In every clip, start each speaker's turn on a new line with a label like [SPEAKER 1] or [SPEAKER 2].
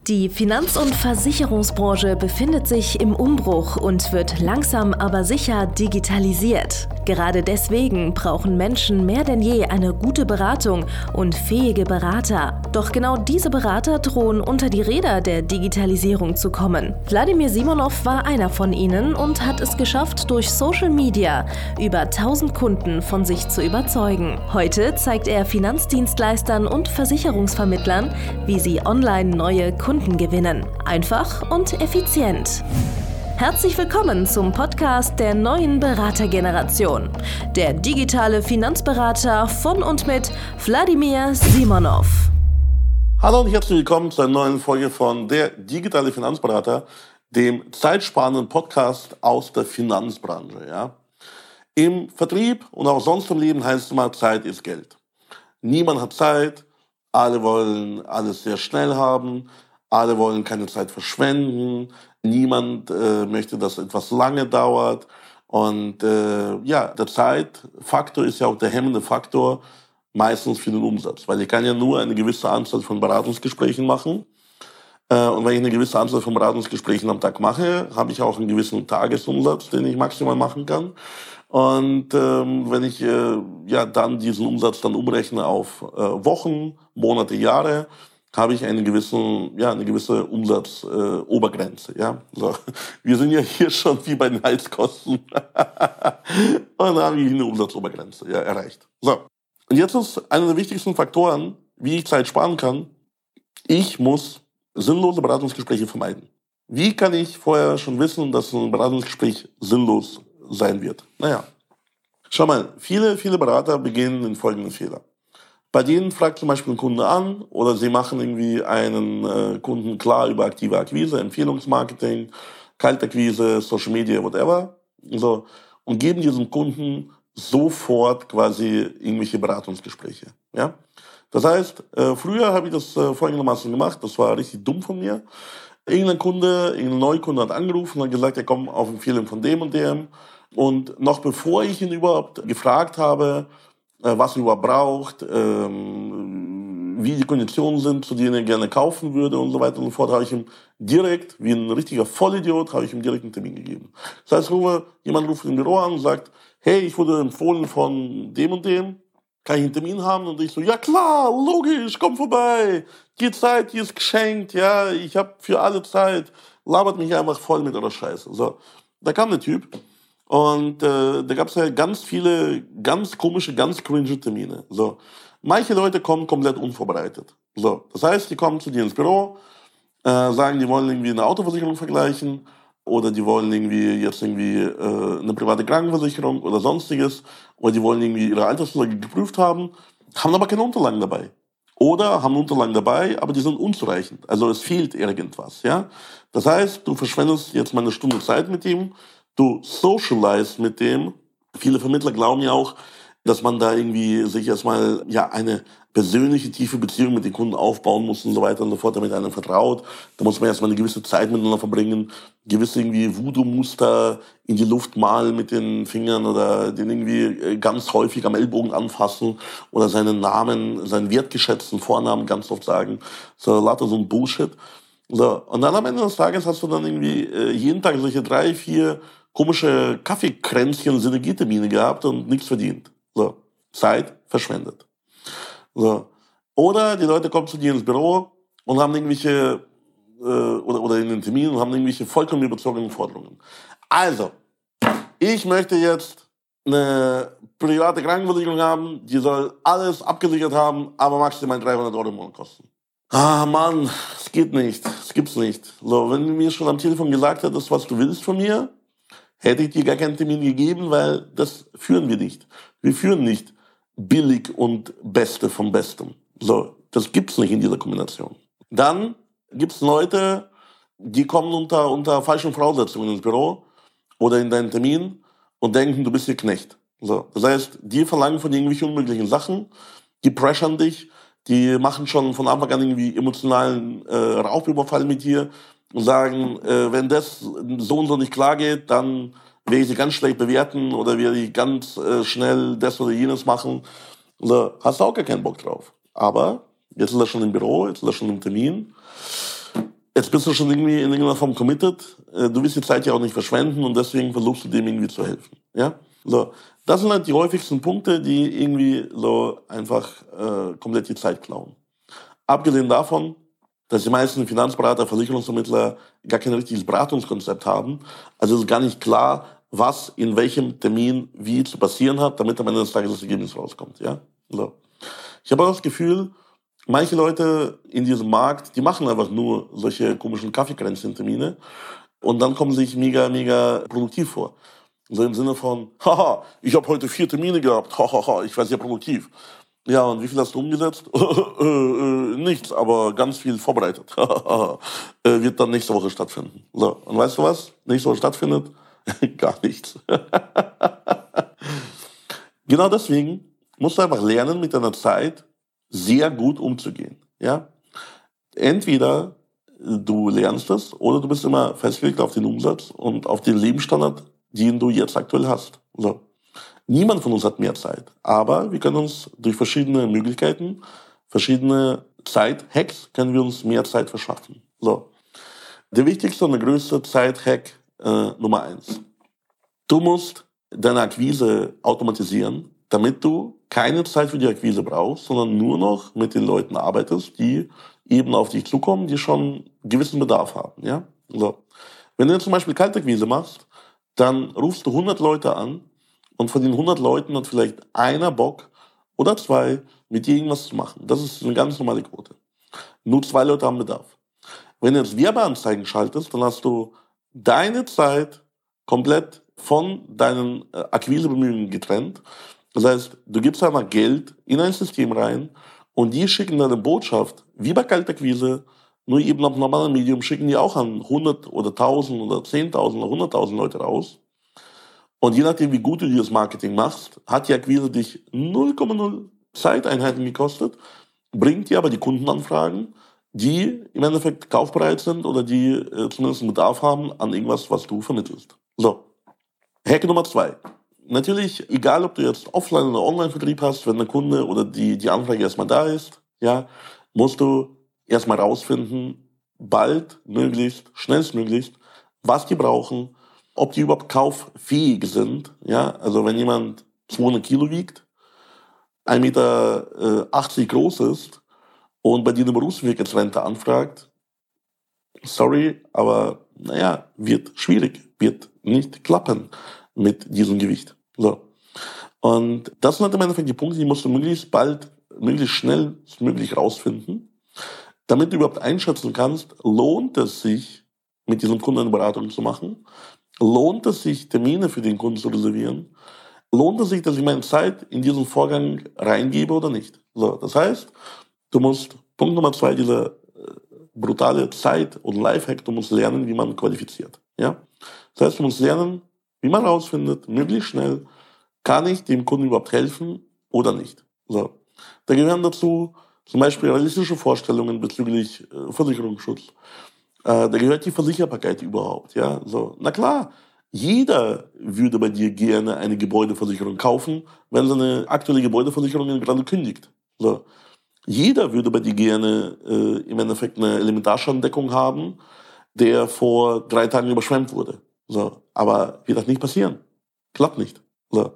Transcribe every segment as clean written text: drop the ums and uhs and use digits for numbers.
[SPEAKER 1] Die Finanz- und Versicherungsbranche befindet sich im Umbruch und wird langsam aber sicher digitalisiert. Gerade deswegen brauchen Menschen mehr denn je eine gute Beratung und fähige Berater. Doch genau diese Berater drohen unter die Räder der Digitalisierung zu kommen. Wladimir Simonov war einer von ihnen und hat es geschafft, durch Social Media über 1000 Kunden von sich zu überzeugen. Heute zeigt er Finanzdienstleistern und Versicherungsvermittlern, wie sie online neue Kunden gewinnen. Einfach und effizient. Herzlich willkommen zum Podcast der neuen Beratergeneration. Der digitale Finanzberater von und mit Wladimir Simonov.
[SPEAKER 2] Hallo und herzlich willkommen zu einer neuen Folge von Der digitale Finanzberater, dem zeitsparenden Podcast aus der Finanzbranche. Ja? Im Vertrieb und auch sonst im Leben heißt es immer, Zeit ist Geld. Niemand hat Zeit, alle wollen alles sehr schnell haben, alle wollen keine Zeit verschwenden, niemand möchte, dass etwas lange dauert. Und der Zeitfaktor ist ja auch der hemmende Faktor meistens für den Umsatz, weil ich kann ja nur eine gewisse Anzahl von Beratungsgesprächen machen. Und wenn ich eine gewisse Anzahl von Beratungsgesprächen am Tag mache, habe ich auch einen gewissen Tagesumsatz, den ich maximal machen kann. Und wenn ich dann diesen Umsatz dann umrechne auf Wochen, Monate, Jahre, habe ich eine gewisse Umsatzobergrenze. Ja? So. Wir sind ja hier schon wie bei den Heizkosten. Und dann habe ich eine Umsatzobergrenze erreicht. So. Und jetzt ist einer der wichtigsten Faktoren, wie ich Zeit sparen kann. Ich muss sinnlose Beratungsgespräche vermeiden. Wie kann ich vorher schon wissen, dass ein Beratungsgespräch sinnlos sein wird? Naja, schau mal, viele Berater begehen den folgenden Fehler. Bei denen fragt zum Beispiel ein Kunde an oder sie machen irgendwie einen Kunden klar über aktive Akquise, Empfehlungsmarketing, Kaltakquise, Social Media, whatever, so, und geben diesem Kunden sofort quasi irgendwelche Beratungsgespräche. Ja? Das heißt, früher habe ich das folgendermaßen gemacht, das war richtig dumm von mir. Irgendein Neukunde hat angerufen und hat gesagt, er kommt auf Empfehlung von dem und dem. Und noch bevor ich ihn überhaupt gefragt habe, was er überhaupt braucht, wie die Konditionen sind, zu denen er gerne kaufen würde und so weiter und so fort, habe ich ihm direkt, wie ein richtiger Vollidiot, einen Termin gegeben. Das heißt, jemand ruft im Büro an und sagt, hey, ich wurde empfohlen von dem und dem, kann ich einen Termin haben? Und ich so, ja klar, logisch, komm vorbei, die Zeit, die ist geschenkt, ja, ich habe für alle Zeit, labert mich einfach voll mit eurer Scheiße. So, da kam der Typ. Und da gab es ja ganz viele, ganz komische, ganz cringe Termine. So, manche Leute kommen komplett unvorbereitet. So, das heißt, die kommen zu dir ins Büro, sagen, die wollen irgendwie eine Autoversicherung vergleichen oder die wollen eine private Krankenversicherung oder sonstiges oder die wollen irgendwie ihre Altersvorsorge geprüft haben, haben aber keine Unterlagen dabei. Oder haben Unterlagen dabei, aber die sind unzureichend. Also es fehlt irgendwas, ja. Das heißt, du verschwendest jetzt mal eine Stunde Zeit mit ihm. Du socialize mit dem. Viele Vermittler glauben ja auch, dass man da irgendwie sich erstmal eine persönliche, tiefe Beziehung mit den Kunden aufbauen muss und so weiter und so fort, damit einem vertraut. Da muss man erstmal eine gewisse Zeit miteinander verbringen, gewisse irgendwie Voodoo-Muster in die Luft malen mit den Fingern oder den irgendwie ganz häufig am Ellbogen anfassen oder seinen Namen, seinen wertgeschätzten Vornamen ganz oft sagen. So lauter so ein Bullshit. So, und dann am Ende des Tages hast du dann irgendwie jeden Tag solche 3, 4 komische Kaffeekränzchen, Synergietermine gehabt und nichts verdient. So, Zeit verschwendet. So. Oder die Leute kommen zu dir ins Büro und haben irgendwelche, oder in den Termin und haben irgendwelche vollkommen überzogenen Forderungen. Also, ich möchte jetzt eine private Krankenversicherung haben, die soll alles abgesichert haben, aber maximal 300 € im Monat kosten. Ah, Mann, es geht nicht, es gibt's nicht. So, wenn du mir schon am Telefon gesagt hättest, was du willst von mir, hätte ich dir gar keinen Termin gegeben, weil das führen wir nicht. Wir führen nicht billig und Beste vom Besten. So, das gibt's nicht in dieser Kombination. Dann gibt's Leute, die kommen unter falschen Voraussetzungen ins Büro oder in deinen Termin und denken, du bist ihr Knecht. So, das heißt, die verlangen von dir irgendwelche unmöglichen Sachen, die pressern dich, die machen schon von Anfang an irgendwie emotionalen Raubüberfall mit dir und sagen, wenn das so und so nicht klar geht, dann werde ich sie ganz schlecht bewerten oder werde ich ganz schnell das oder jenes machen. So, hast du auch gar keinen Bock drauf. Aber jetzt ist er schon im Büro, jetzt ist er schon im Termin. Jetzt bist du schon irgendwie in irgendeiner Form committed. Du willst die Zeit ja auch nicht verschwenden und deswegen versuchst du dem irgendwie zu helfen. Ja? So. Das sind halt die häufigsten Punkte, die irgendwie so einfach komplett die Zeit klauen. Abgesehen davon, dass die meisten Finanzberater, Versicherungsvermittler gar kein richtiges Beratungskonzept haben. Also es ist gar nicht klar, was in welchem Termin wie zu passieren hat, damit am Ende des Tages das Ergebnis rauskommt. Ja? So. Ich habe auch das Gefühl, manche Leute in diesem Markt, die machen einfach nur solche komischen Kaffeekränzchen-Termine und dann kommen sie sich mega, mega produktiv vor. So im Sinne von, haha, ich habe heute 4 Termine gehabt, hahaha, ich war sehr produktiv. Ja, und wie viel hast du umgesetzt? Nichts, aber ganz viel vorbereitet. Wird dann nächste Woche stattfinden. So, und weißt du was? Nächste Woche stattfindet? Gar nichts. Genau deswegen musst du einfach lernen, mit deiner Zeit sehr gut umzugehen. Ja? Entweder du lernst es oder du bist immer festgelegt auf den Umsatz und auf den Lebensstandard, den du jetzt aktuell hast. So. Niemand von uns hat mehr Zeit, aber wir können uns durch verschiedene Möglichkeiten, verschiedene Zeit-Hacks, können wir uns mehr Zeit verschaffen. So. Der wichtigste und der größte Zeit-Hack Nummer 1. Du musst deine Akquise automatisieren, damit du keine Zeit für die Akquise brauchst, sondern nur noch mit den Leuten arbeitest, die eben auf dich zukommen, die schon einen gewissen Bedarf haben. Ja? So. Wenn du jetzt zum Beispiel Kaltakquise machst, dann rufst du 100 Leute an und von den 100 Leuten hat vielleicht einer Bock oder 2, mit dir irgendwas zu machen. Das ist eine ganz normale Quote. Nur 2 Leute haben Bedarf. Wenn du jetzt Werbeanzeigen schaltest, dann hast du deine Zeit komplett von deinen Akquisebemühungen getrennt. Das heißt, du gibst einmal Geld in ein System rein und die schicken deine Botschaft, wie bei Kaltakquise, nur eben auf einem normalen Medium, schicken die auch an 100 oder 1000 oder 10.000 oder 100.000 Leute raus. Und je nachdem, wie gut du dieses Marketing machst, hat die Akquise dich 0,0 Zeiteinheiten gekostet, bringt dir aber die Kundenanfragen, die im Endeffekt kaufbereit sind oder die zumindest einen Bedarf haben an irgendwas, was du vermittelst. So, Hack Nummer 2. Natürlich, egal ob du jetzt Offline- oder Online-Vertrieb hast, wenn der Kunde oder die Anfrage erstmal da ist, ja, musst du erstmal rausfinden, bald, möglichst, schnellstmöglichst, was die brauchen, ob die überhaupt kauffähig sind. Ja, also wenn jemand 200 Kilo wiegt, 1,80 Meter groß ist und bei dir eine Berufswirkungsrente anfragt, sorry, aber naja, wird schwierig, wird nicht klappen mit diesem Gewicht. So. Und das sind halt im Endeffekt die Punkte, die musst du möglichst bald, möglichst schnellstmöglich rausfinden, damit du überhaupt einschätzen kannst, lohnt es sich, mit diesem Kunden eine Beratung zu machen? Lohnt es sich, Termine für den Kunden zu reservieren? Lohnt es sich, dass ich meine Zeit in diesen Vorgang reingebe oder nicht? So, das heißt, du musst, Punkt Nummer 2, dieser brutale Zeit- und Lifehack, du musst lernen, wie man qualifiziert. Ja? Das heißt, du musst lernen, wie man herausfindet, möglichst schnell, kann ich dem Kunden überhaupt helfen oder nicht. So. Da gehören dazu zum Beispiel realistische Vorstellungen bezüglich Versicherungsschutz. Da gehört die Versicherbarkeit überhaupt. Ja? So. Na klar, jeder würde bei dir gerne eine Gebäudeversicherung kaufen, wenn seine aktuelle Gebäudeversicherung gerade kündigt. So. Jeder würde bei dir gerne im Endeffekt eine Elementarschadendeckung haben, der vor 3 Tagen überschwemmt wurde. So. Aber wird das nicht passieren. Klappt nicht. So.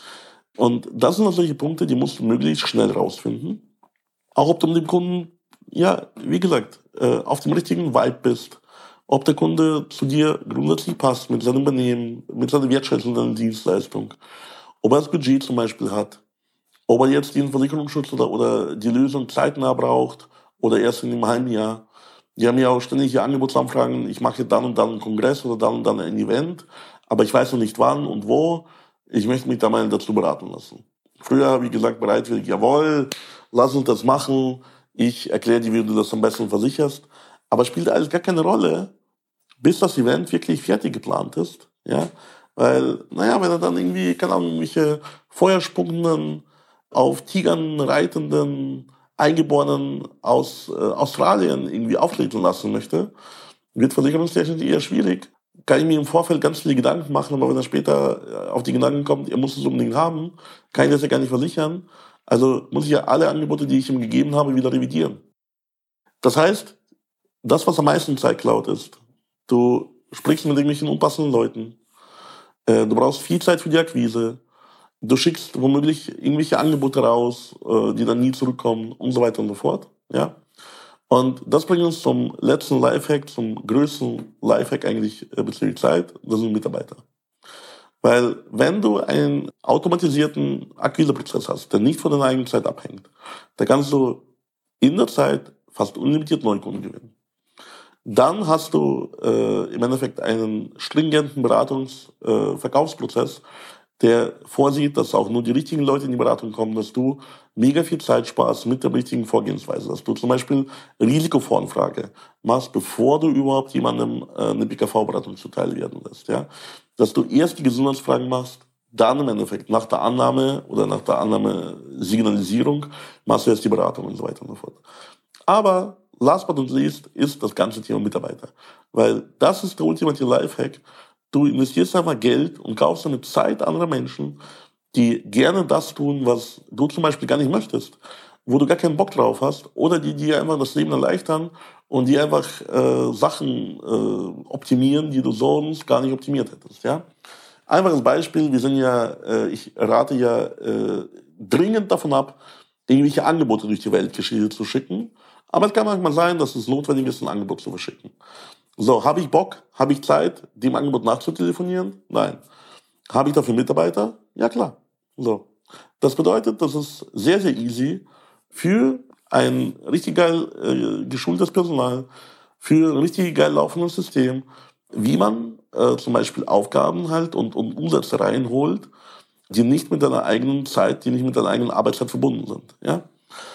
[SPEAKER 2] Und das sind solche Punkte, die musst du möglichst schnell rausfinden. Auch ob du mit dem Kunden, ja, wie gesagt, auf dem richtigen Vibe bist. Ob der Kunde zu dir grundsätzlich passt, mit seinem Benehmen, mit seiner Wertschätzung, seiner Dienstleistung. Ob er das Budget zum Beispiel hat. Ob er jetzt den Versicherungsschutz oder die Lösung zeitnah braucht oder erst in einem halben Jahr. Die haben ja auch ständig hier Angebotsanfragen, ich mache dann und dann einen Kongress oder dann und dann ein Event, aber ich weiß noch nicht wann und wo. Ich möchte mich da mal dazu beraten lassen. Früher habe ich gesagt, bereitwillig, jawohl, lass uns das machen. Ich erkläre dir, wie du das am besten versicherst. Aber spielt alles gar keine Rolle, bis das Event wirklich fertig geplant ist. Ja? Weil, naja, wenn er dann irgendwie, keine Ahnung, irgendwelche feuerspuckenden, auf Tigern reitenden Eingeborenen aus Australien irgendwie auftreten lassen möchte, wird versicherungstechnisch eher schwierig. Kann ich mir im Vorfeld ganz viele Gedanken machen, aber wenn er später auf die Gedanken kommt, er muss es unbedingt haben, kann ich das ja gar nicht versichern. Also muss ich ja alle Angebote, die ich ihm gegeben habe, wieder revidieren. Das heißt, das, was am meisten Zeit klaut, ist, du sprichst mit irgendwelchen unpassenden Leuten, du brauchst viel Zeit für die Akquise, du schickst womöglich irgendwelche Angebote raus, die dann nie zurückkommen und so weiter und so fort. Ja? Und das bringt uns zum letzten Lifehack, zum größten Lifehack eigentlich bezüglich Zeit, das sind Mitarbeiter. Weil wenn du einen automatisierten Akquiseprozess hast, der nicht von deiner eigenen Zeit abhängt, dann kannst du in der Zeit fast unlimitiert Neukunden gewinnen. Dann hast du im Endeffekt einen stringenten Verkaufsprozess, der vorsieht, dass auch nur die richtigen Leute in die Beratung kommen, dass du mega viel Zeit sparst mit der richtigen Vorgehensweise, dass du zum Beispiel Risikovoranfrage machst, bevor du überhaupt jemandem eine BKV-Beratung zuteil werden lässt. Ja? Dass du erst die Gesundheitsfragen machst, dann im Endeffekt nach der Annahme oder nach der Annahmesignalisierung machst du erst die Beratung und so weiter und so fort. Aber last but not least ist das ganze Thema Mitarbeiter. Weil das ist der ultimative Lifehack. Du investierst einfach Geld und kaufst damit Zeit anderer Menschen, die gerne das tun, was du zum Beispiel gar nicht möchtest, wo du gar keinen Bock drauf hast oder die dir einfach das Leben erleichtern und die einfach Sachen optimieren, die du sonst gar nicht optimiert hättest. Ja? Einfaches Beispiel, ich rate ja dringend davon ab, irgendwelche Angebote durch die Weltgeschichte zu schicken, aber es kann manchmal sein, dass es notwendig ist, ein Angebot zu verschicken. So, habe ich Bock? Habe ich Zeit, dem Angebot nachzutelefonieren? Nein. Habe ich dafür Mitarbeiter? Ja, klar. So. Das bedeutet, das ist sehr, sehr easy für ein richtig geil geschultes Personal, für ein richtig geil laufendes System, wie man zum Beispiel Aufgaben halt und Umsätze reinholt, die nicht mit deiner eigenen Zeit, die nicht mit deiner eigenen Arbeitszeit verbunden sind. Ja?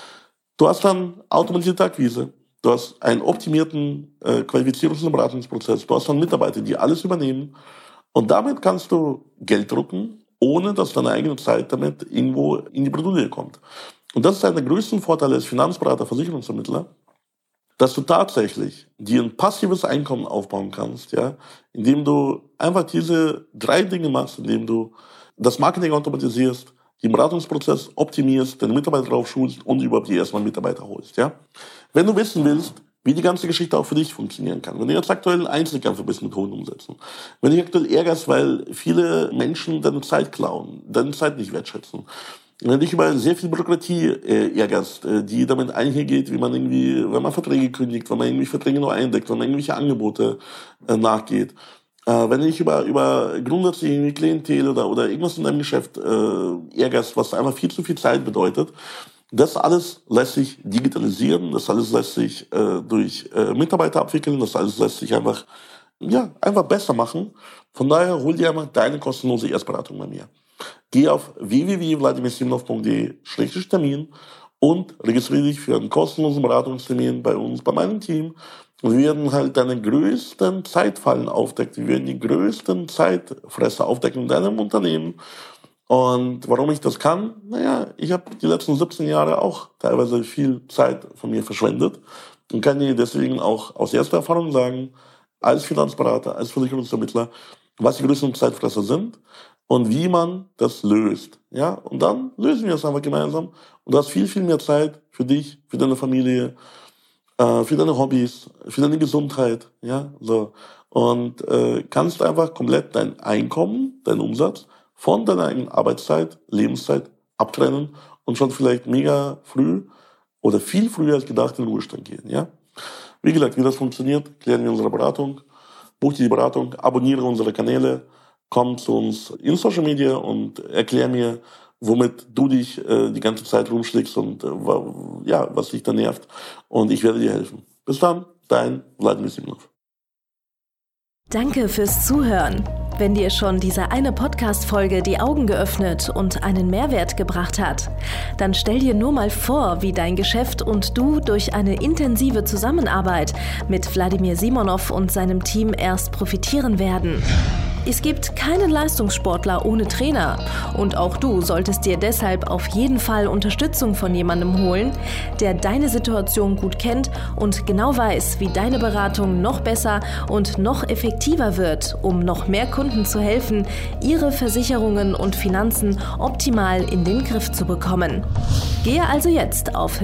[SPEAKER 2] Du hast dann automatisierte Akquise. Du hast einen optimierten Qualifizierungs- und Beratungsprozess. Du hast dann Mitarbeiter, die alles übernehmen. Und damit kannst du Geld drucken, ohne dass deine eigene Zeit damit irgendwo in die Bredouille kommt. Und das ist einer der größten Vorteile als Finanzberater, Versicherungsvermittler, dass du tatsächlich dir ein passives Einkommen aufbauen kannst, ja, indem du einfach diese 3 Dinge machst, indem du das Marketing automatisierst, den Beratungsprozess optimierst, deine Mitarbeiter drauf schulst und überhaupt die erstmal Mitarbeiter holst. Ja? Wenn du wissen willst, wie die ganze Geschichte auch für dich funktionieren kann, wenn du jetzt aktuell Einzelkämpfer bist mit hohen Umsätzen, wenn du dich aktuell ärgerst, weil viele Menschen deine Zeit klauen, deine Zeit nicht wertschätzen, wenn du dich über sehr viel Bürokratie ärgerst, die damit einhergeht, wenn man Verträge kündigt, wenn man irgendwie Verträge nur eindeckt, wenn man irgendwelche Angebote nachgeht, wenn du dich über grundsätzlich Klientel oder irgendwas in deinem Geschäft ärgerst, was einfach viel zu viel Zeit bedeutet, das alles lässt sich digitalisieren, das alles lässt sich durch Mitarbeiter abwickeln, das alles lässt sich einfach besser machen. Von daher hol dir einfach deine kostenlose Erstberatung bei mir. Geh auf www.vladimirsimonov.de/Termin und registriere dich für einen kostenlosen Beratungstermin bei uns, bei meinem Team. Und wir werden halt deine größten Zeitfallen aufdecken. Wir werden die größten Zeitfresser aufdecken in deinem Unternehmen. Und warum ich das kann? Naja, ich habe die letzten 17 Jahre auch teilweise viel Zeit von mir verschwendet und kann dir deswegen auch aus erster Erfahrung sagen, als Finanzberater, als Versicherungsvermittler, was die größten Zeitfresser sind und wie man das löst. Ja, und dann lösen wir es einfach gemeinsam und du hast viel, viel mehr Zeit für dich, für deine Familie, für deine Hobbys, für deine Gesundheit, ja, so. Und kannst einfach komplett dein Einkommen, deinen Umsatz von deiner eigenen Arbeitszeit, Lebenszeit abtrennen und schon vielleicht mega früh oder viel früher als gedacht in den Ruhestand gehen, ja. Wie gesagt, wie das funktioniert, klären wir in unserer Beratung. Buch dir die Beratung, abonniere unsere Kanäle, komm zu uns in Social Media und erklär mir, womit du dich die ganze Zeit rumschlägst und was dich da nervt. Und ich werde dir helfen. Bis dann, dein Wladimir Simonov.
[SPEAKER 1] Danke fürs Zuhören. Wenn dir schon diese eine Podcast-Folge die Augen geöffnet und einen Mehrwert gebracht hat, dann stell dir nur mal vor, wie dein Geschäft und du durch eine intensive Zusammenarbeit mit Wladimir Simonov und seinem Team erst profitieren werden. Es gibt keinen Leistungssportler ohne Trainer und auch du solltest dir deshalb auf jeden Fall Unterstützung von jemandem holen, der deine Situation gut kennt und genau weiß, wie deine Beratung noch besser und noch effektiver wird, um noch mehr Kunden zu helfen, ihre Versicherungen und Finanzen optimal in den Griff zu bekommen. Gehe also jetzt auf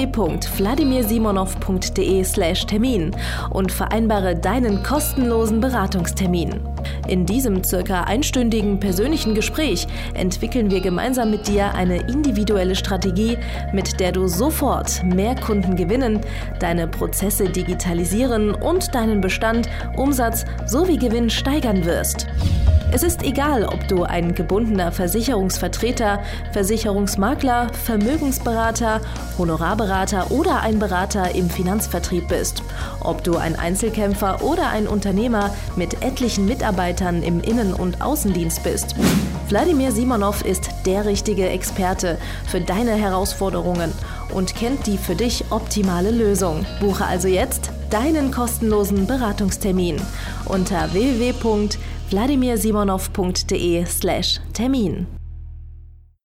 [SPEAKER 1] www.vladimirsimonov.de/Termin und vereinbare deinen kostenlosen Beratungstermin. In diesem circa einstündigen persönlichen Gespräch entwickeln wir gemeinsam mit dir eine individuelle Strategie, mit der du sofort mehr Kunden gewinnen, deine Prozesse digitalisieren und deinen Bestand, Umsatz sowie Gewinn steigern wirst. Es ist egal, ob du ein gebundener Versicherungsvertreter, Versicherungsmakler, Vermögensberater, Honorarberater oder ein Berater im Finanzvertrieb bist. Ob du ein Einzelkämpfer oder ein Unternehmer mit etlichen Mitarbeitern im Innen- und Außendienst bist. Wladimir Simonov ist der richtige Experte für deine Herausforderungen und kennt die für dich optimale Lösung. Buche also jetzt deinen kostenlosen Beratungstermin unter www.vladimirsimonov.de/Termin.